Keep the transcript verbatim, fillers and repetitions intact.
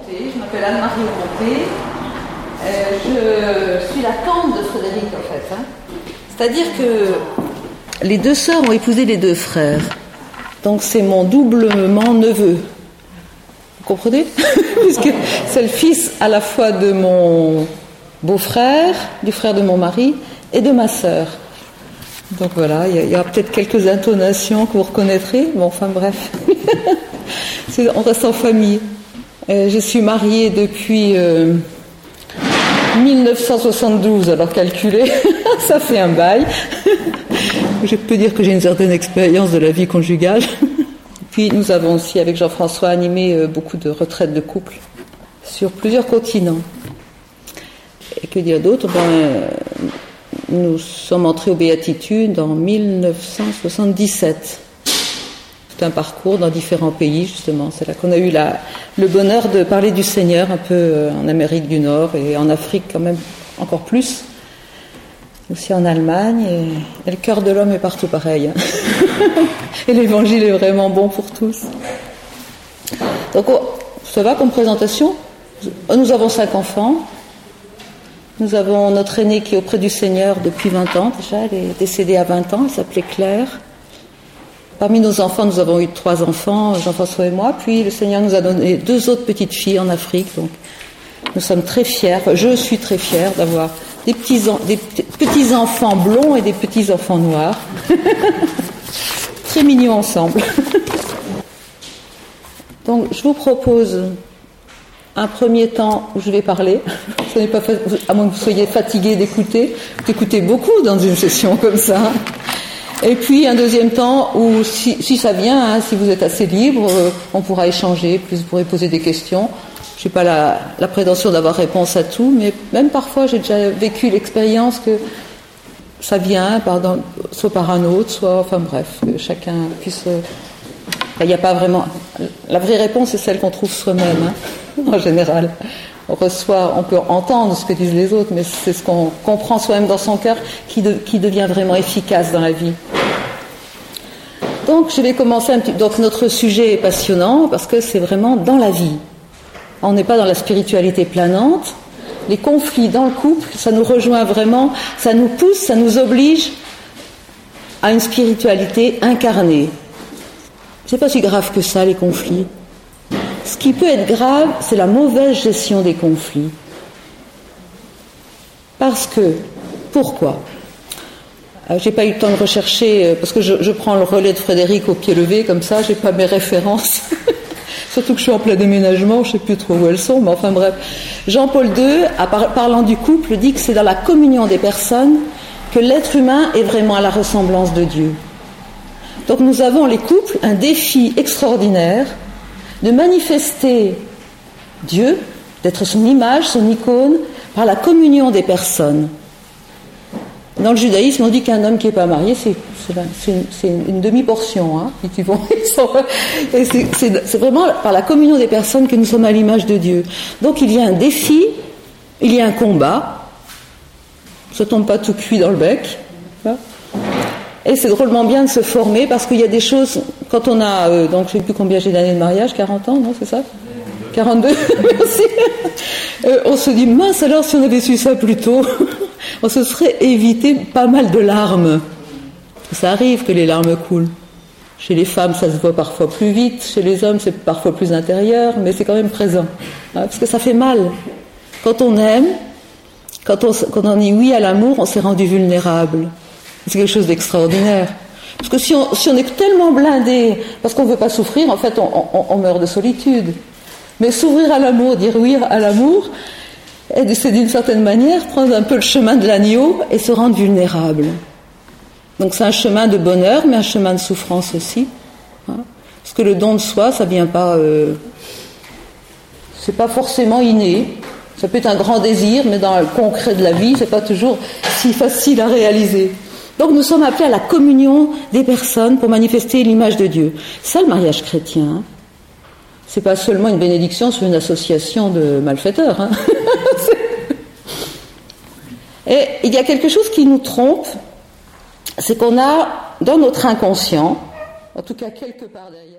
Aumonté, je m'appelle Anne-Marie Aumonté, euh, je suis la tante de Frédéric en fait. Hein. C'est-à-dire que les deux sœurs ont épousé les deux frères, donc c'est mon doublement neveu. Vous comprenez? Puisque c'est le fils à la fois de mon beau-frère, du frère de mon mari et de ma sœur. Donc voilà, il y, y aura peut-être quelques intonations que vous reconnaîtrez, mais enfin bref, c'est, on reste en famille. Euh, je suis mariée depuis euh, dix-neuf cent soixante-douze, alors calculez, ça fait un bail. Je peux dire que j'ai une certaine expérience de la vie conjugale. Puis nous avons aussi, avec Jean-François, animé euh, beaucoup de retraites de couple sur plusieurs continents. Et que dire d'autre? Ben, euh, nous sommes entrés aux Béatitudes en dix-neuf cent soixante-dix-sept. C'est un parcours dans différents pays, justement. C'est là qu'on a eu la, le bonheur de parler du Seigneur, un peu en Amérique du Nord et en Afrique quand même encore plus. Aussi en Allemagne. Et, et le cœur de l'homme est partout pareil. Hein. Et l'évangile est vraiment bon pour tous. Donc, oh, ça va comme présentation? Nous avons cinq enfants. Nous avons notre aînée qui est auprès du Seigneur depuis vingt ans déjà. Elle est décédée à vingt ans. Elle s'appelait Claire. Parmi nos enfants, nous avons eu trois enfants, Jean-François et moi. Puis le Seigneur nous a donné deux autres petites filles en Afrique. Donc, nous sommes très fiers. Je suis très fière d'avoir des petits, des petits enfants blonds et des petits enfants noirs. Très mignons ensemble. Donc, je vous propose un premier temps où je vais parler. Ce n'est pas fait, à moins que vous soyez fatigués d'écouter. D'écouter beaucoup dans une session comme ça. Et puis un deuxième temps où, si, si ça vient, hein, si vous êtes assez libre, euh, on pourra échanger, puis vous pourrez poser des questions. Je n'ai pas la, la prétention d'avoir réponse à tout, mais même parfois j'ai déjà vécu l'expérience que ça vient, pardon, soit par un autre, soit, enfin bref, que chacun puisse... Il euh, n'y a pas vraiment... La vraie réponse, c'est celle qu'on trouve soi-même, hein, en général. On reçoit, on peut entendre ce que disent les autres, mais c'est ce qu'on comprend soi-même dans son cœur qui, de, qui devient vraiment efficace dans la vie. Donc, je vais commencer un petit... Donc, notre sujet est passionnant parce que c'est vraiment dans la vie. On n'est pas dans la spiritualité planante. Les conflits dans le couple, ça nous rejoint vraiment, ça nous pousse, ça nous oblige à une spiritualité incarnée. C'est pas si grave que ça, les conflits. Ce qui peut être grave, c'est la mauvaise gestion des conflits. Parce que, pourquoi ? euh, J'ai pas eu le temps de rechercher, euh, parce que je, je prends le relais de Frédéric au pied levé, comme ça, j'ai pas mes références. Surtout que je suis en plein déménagement, je sais plus trop où elles sont, mais enfin bref. Jean-Paul deux, à par, parlant du couple, dit que c'est dans la communion des personnes que l'être humain est vraiment à la ressemblance de Dieu. Donc nous avons, les couples, un défi extraordinaire de manifester Dieu, d'être son image, son icône, par la communion des personnes. Dans le judaïsme, on dit qu'un homme qui n'est pas marié, c'est, c'est, c'est, une, c'est une demi-portion. Hein, et c'est, c'est, c'est vraiment par la communion des personnes que nous sommes à l'image de Dieu. Donc il y a un défi, il y a un combat. Ça ne tombe pas tout cuit dans le bec. Hein. Et c'est drôlement bien de se former parce qu'il y a des choses, quand on a, euh, donc je ne sais plus combien j'ai d'années de mariage, quarante ans, non, c'est ça ? quarante-deux, merci. Euh, on se dit, mince alors, si on avait su ça plus tôt, on se serait évité pas mal de larmes. Ça arrive que les larmes coulent. Chez les femmes, ça se voit parfois plus vite, chez les hommes, c'est parfois plus intérieur, mais c'est quand même présent. Hein, parce que ça fait mal. Quand on aime, quand on, quand on dit oui à l'amour, on s'est rendu vulnérable. C'est quelque chose d'extraordinaire. Parce que si on, si on est tellement blindé, parce qu'on ne veut pas souffrir, en fait, on, on, on meurt de solitude. Mais s'ouvrir à l'amour, dire oui à l'amour, c'est d'une certaine manière prendre un peu le chemin de l'agneau et se rendre vulnérable. Donc c'est un chemin de bonheur, mais un chemin de souffrance aussi. Hein, parce que le don de soi, ça vient pas... Euh, c'est pas forcément inné. Ça peut être un grand désir, mais dans le concret de la vie, c'est pas toujours si facile à réaliser. Donc nous sommes appelés à la communion des personnes pour manifester l'image de Dieu. Ça, le mariage chrétien, hein. C'est pas seulement une bénédiction sur une association de malfaiteurs. Hein. Et il y a quelque chose qui nous trompe, c'est qu'on a dans notre inconscient, en tout cas quelque part derrière,